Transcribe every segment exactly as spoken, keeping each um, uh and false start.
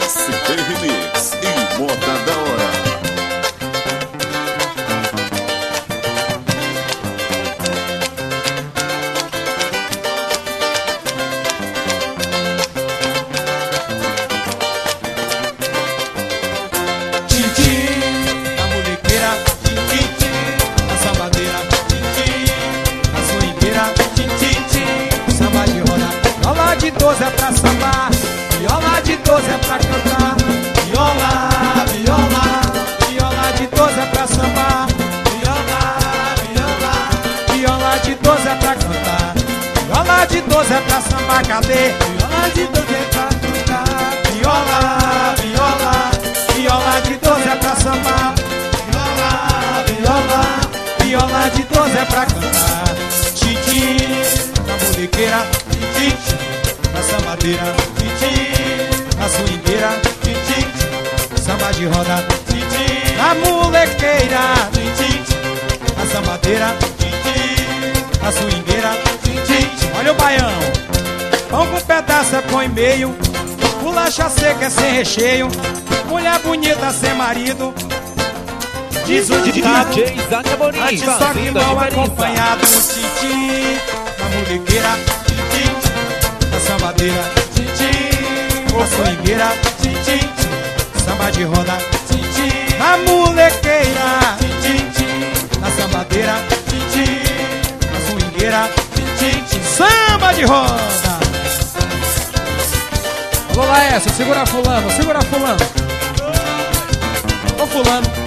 S P Remix e Moda da Hora. doze é pra sambar, viola de doze é pra cantar. Viola, viola, viola de doze é pra sambar. Viola, viola, viola de doze é pra cantar. Viola de doze é pra sambar, cadê? Viola de doze é pra cantar. Viola, viola, viola de doze é pra sambar. Viola, viola, viola de doze é pra cantar. Titi, na molequeira, titi. Na sambadeira, titi, na swingueira, titi, samba de roda, titi, na molequeira, titi, na sambadeira, titi, na swingueira, titi. Olha o baião, pão com pedaço é pão e meio, bolacha seca é sem recheio, mulher bonita sem marido, diz o ditado, antes só que mal acompanhado, titi, na molequeira, titi, na sambadeira, tchim-tchim, na swingueira, tchim-tchim, samba de roda, tchim-tchim, na molequeira, tchim-tchim, na sambadeira, tchim-tchim, na swingueira, tchim-tchim, samba de roda. Alô, Laércio, segura fulano, segura fulano. Ô fulano.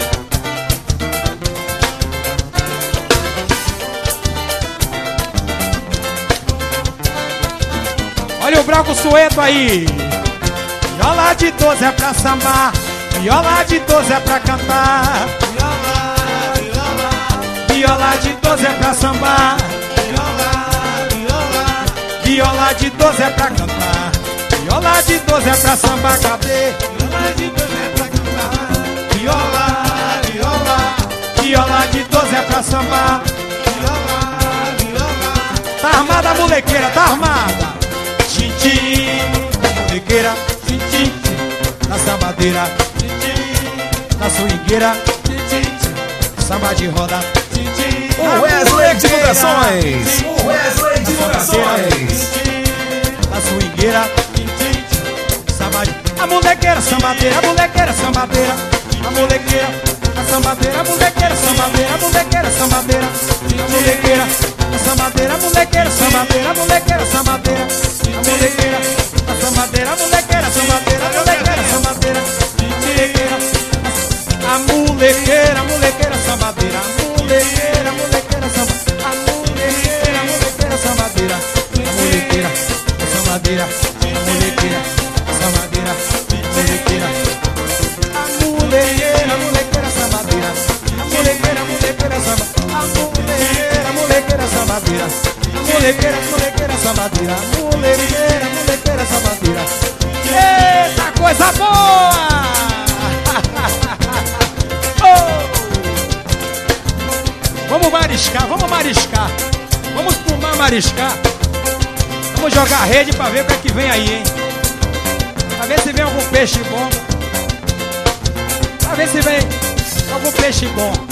Olha o Branco Sueto aí. Viola de doze é pra sambar, viola de doze é pra cantar. Viola, viola, viola de doze é pra sambar. Viola, viola, viola de doze é pra cantar. Viola de doze é pra sambar, cadê? Viola de doze é pra cantar. Viola, viola, viola de doze é pra sambar. Viola, viola. Tá armada a molequeira, tá armada. Tchim-tchim, na molequeira, tchim-tchim, na sambadeira, tchim-tchim, na swingueira, tchim-tchim, samba de roda, tchim-tchim, o Wesley Divulgações, o Wesley Divulgações, na swingueira, tchim-tchim, samba de... A molequeira, sambadeira, a molequeira, sambadeira, a molequeira, a sambadeira, a molequeira, sambadeira, a molequeira, sambadeira, a molequeira, a sambadeira, a molequeira, sambadeira, a molequeira, sambadeira, a molequeira, a sambadeira, a molequeira, sambadeira, a molequeira, sambadeira, a molequeira, a molequeira, sambadeira, a molequeira, a molequeira, sambadeira, a molequeira, a molequeira, sambadeira, a molequeira, a sambadeira, a molequeira, a sambadeira, a molequeira, a molequeira, a molequeira, sambadeira, a molequeira, a molequeira, sambadeira, a molequeira, a molequeira, sambadeira, a molequeira, a molequeira, sambadeira, a molequeira, molequeira, sambadeira. Eita, coisa boa! Oh! Vamos mariscar, vamos mariscar. Vamos fumar, mariscar. Vamos jogar rede pra ver o que é que vem aí, hein? Pra ver se vem algum peixe bom. Pra ver se vem algum peixe bom.